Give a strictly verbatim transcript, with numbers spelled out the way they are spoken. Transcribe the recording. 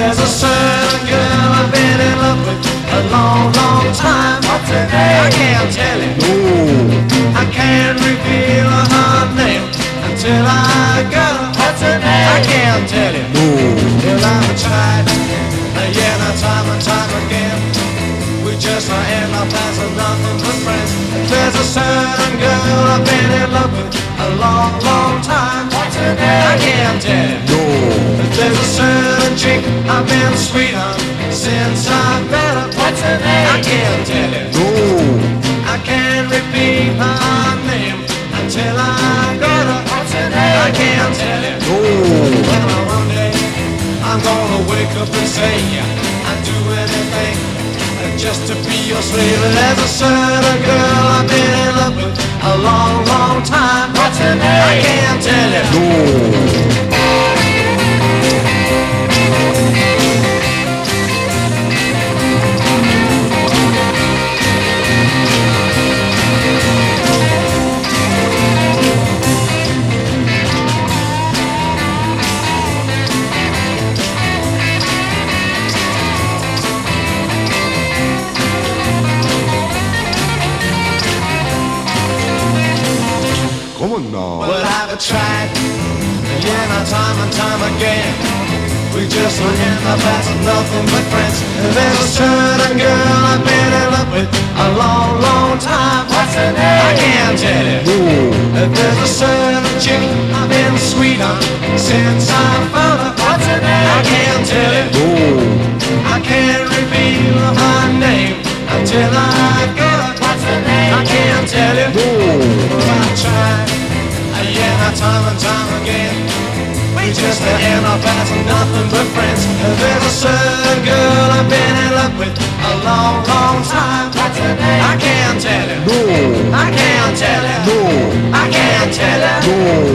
There's a certain girl I've been in love with a long, long time. What's her name? I can't tell you. No. I can't reveal her name until I got her. What's her name? I can't tell you. No. Well, I've tried, yeah, now time and time again. We just end up as nothing but friends. There's a certain girl I've been in love with a long, long time. What's her name? I can't tell you. No. There's a certain chick I've been sweet on since I met her. What's her name? I can't tell you. No. I can't repeat her name until I got her. What's her name? I can't tell you. No. Well, one day I'm gonna wake up and say I'd do anything just to be your slave. There's a certain girl I've been in love with a long, long time. What's her name? I can't tell you. No. No. Well, I've tried, yeah, now time and time again. We just end up as nothing but friends. There's a certain girl I've been in love with a long, long time. What's her name? I can't tell you. No. There's a certain chick I've been sweet on since I found her. What's her name? I can't tell you. No. I can't reveal her name until I get her. What's her name? I can't tell you. No. Well, I've tried, yeah, now time and time again. We just end up as nothing but friends. There's a certain girl I've been in love with a long, long time. What's her name? I can't tell you. No. I can't tell you. No. I can't tell you. No.